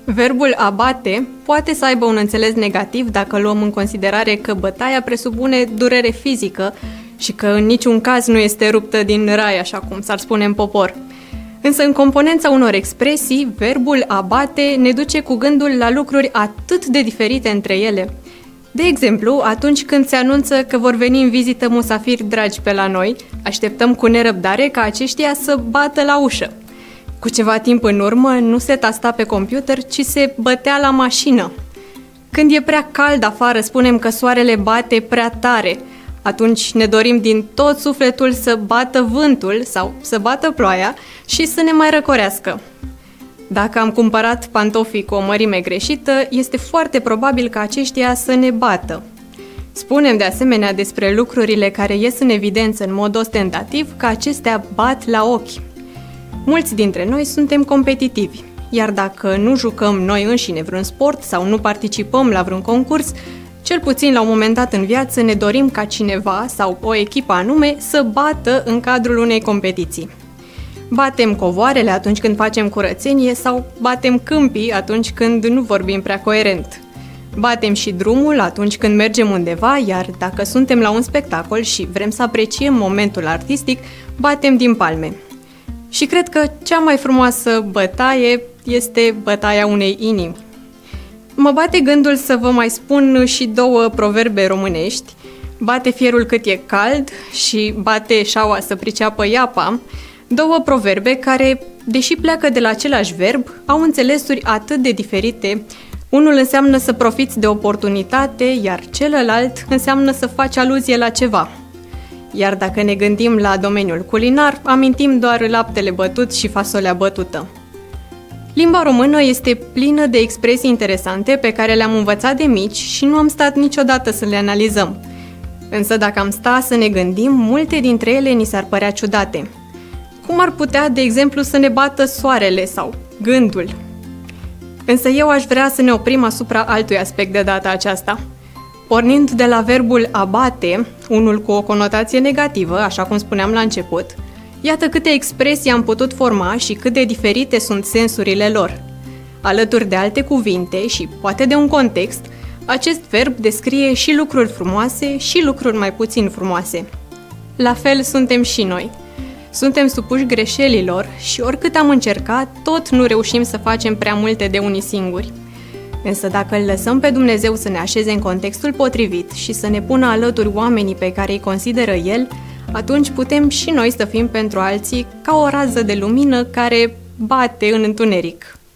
Verbul a bate poate să aibă un înțeles negativ dacă luăm în considerare că bătaia presupune durere fizică și că în niciun caz nu este ruptă din rai, așa cum s-ar spune în popor. Însă în componența unor expresii, verbul a bate ne duce cu gândul la lucruri atât de diferite între ele. De exemplu, atunci când se anunță că vor veni în vizită musafiri dragi pe la noi, așteptăm cu nerăbdare ca aceștia să bată la ușă. Cu ceva timp în urmă, nu se tasta pe computer, ci se bătea la mașină. Când e prea cald afară, spunem că soarele bate prea tare. Atunci ne dorim din tot sufletul să bată vântul sau să bată ploaia și să ne mai răcorească. Dacă am cumpărat pantofii cu o mărime greșită, este foarte probabil ca aceștia să ne bată. Spunem de asemenea despre lucrurile care ies în evidență în mod ostentativ că acestea bat la ochi. Mulți dintre noi suntem competitivi, iar dacă nu jucăm noi înșine vreun sport sau nu participăm la vreun concurs, cel puțin la un moment dat în viață ne dorim ca cineva sau o echipă anume să bată în cadrul unei competiții. Batem covoarele atunci când facem curățenie sau batem câmpii atunci când nu vorbim prea coerent. Batem și drumul atunci când mergem undeva, iar dacă suntem la un spectacol și vrem să apreciem momentul artistic, batem din palme. Și cred că cea mai frumoasă bătaie este bătaia unei inimi. Mă bate gândul să vă mai spun și două proverbe românești: bate fierul cât e cald și bate șaua să priceapă iapa, două proverbe care, deși pleacă de la același verb, au înțelesuri atât de diferite. Unul înseamnă să profiți de oportunitate, iar celălalt înseamnă să faci aluzie la ceva. Iar dacă ne gândim la domeniul culinar, amintim doar laptele bătut și fasolea bătută. Limba română este plină de expresii interesante pe care le-am învățat de mici și nu am stat niciodată să le analizăm. Însă dacă am sta să ne gândim, multe dintre ele ni s-ar părea ciudate. Cum ar putea, de exemplu, să ne bată soarele sau gândul? Însă eu aș vrea să ne oprim asupra altui aspect de data aceasta. Pornind de la verbul a bate, unul cu o conotație negativă, așa cum spuneam la început, iată câte expresii am putut forma și cât de diferite sunt sensurile lor. Alături de alte cuvinte și poate de un context, acest verb descrie și lucruri frumoase și lucruri mai puțin frumoase. La fel suntem și noi. Suntem supuși greșelilor și oricât am încercat, tot nu reușim să facem prea multe de unii singuri. Însă dacă îl lăsăm pe Dumnezeu să ne așeze în contextul potrivit și să ne pună alături oamenii pe care îi consideră El, atunci putem și noi să fim pentru alții ca o rază de lumină care bate în întuneric.